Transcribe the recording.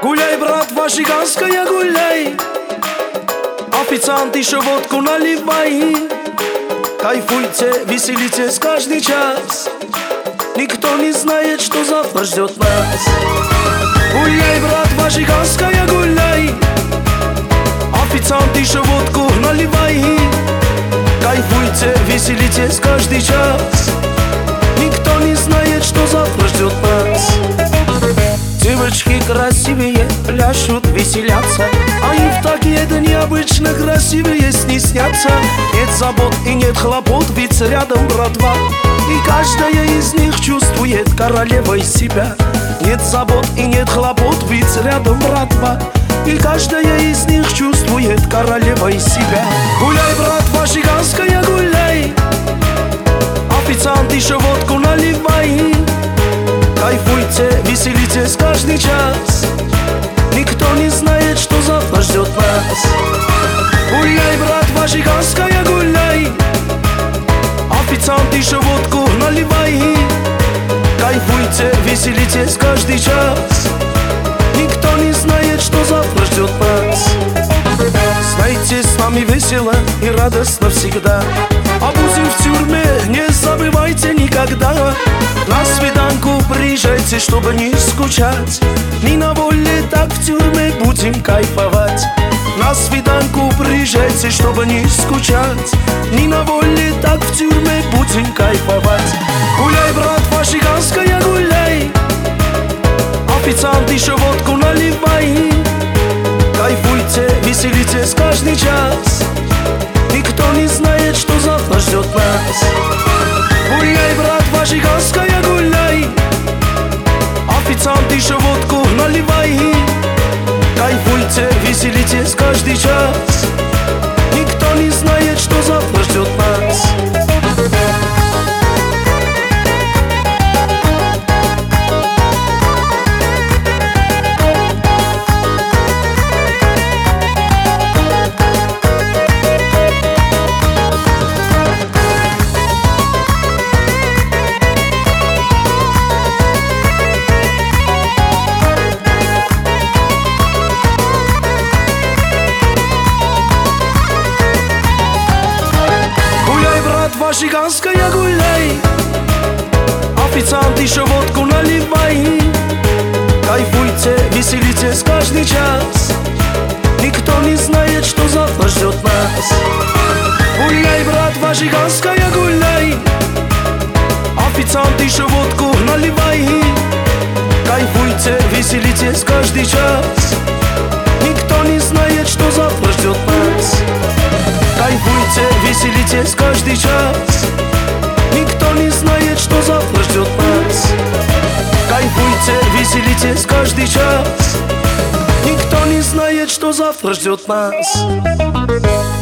Гуляй, братва, жиганская, гуляй. Официант еще водку наливай. Кайфуйте, веселитесь каждый час. Никто не знает, что завтра ждет нас. Гуляй, братва, жиганская, гуляй. Официант еще водку наливай. Кайфуйте, веселитесь каждый час. Никто не знает, что завтра ждет нас. Девочки красивые пляшут, веселятся, а им в такие дни обычно красивые снятся. Нет забот и нет хлопот, ведь рядом братва, и каждая из них чувствует королевой себя. Нет забот и нет хлопот, ведь рядом братва, и каждая из них чувствует королевой себя. Гуляй, братва, жиганская, гуляй. Официант еще водку наливай. Кайфуйте, веселитесь каждый час. Никто не знает, что завтра ждет нас. Гуляй, братва, жиганская, гуляй. Официант еще водку наливай. Кайфуйте, веселитесь каждый час. Никто не знает, что завтра ждет нас. Знаете, с нами весело и радостно всегда. А будем в тюрьме, не забывайте никогда. На свиданку приезжайте, чтобы не скучать. Не на воле, так в тюрьме будем кайфовать. На свиданку приезжайте, чтобы не скучать. Не на воле, так в тюрьме будем кайфовать. Гуляй, братва, жиганская, гуляй. Официант еще водку наливай. Кайфуйте, веселитесь каждый час. Никто не знает, что завтра ждет нас. Гуляй, братва, жиганская, гуляй. Официант еще водку наливай. Кайфуйте, веселитесь каждый час. Никто не знает, что завтра ждет нас. Жиганская, гуляй. Официант еще водку наливай. Кайфуйте, веселитесь каждый час. Никто не знает, что завтра ждет нас. Гуляй, братва, жиганская, гуляй. Официант еще водку наливай. Кайфуйте, веселитесь каждый час. Никто не знает, что завтра ждет нас. Кайфуйте, веселитесь каждый час. Никто не знает, что завтра ждет нас. Кайфуйте, веселитесь каждый час. Никто не знает, что завтра ждет нас.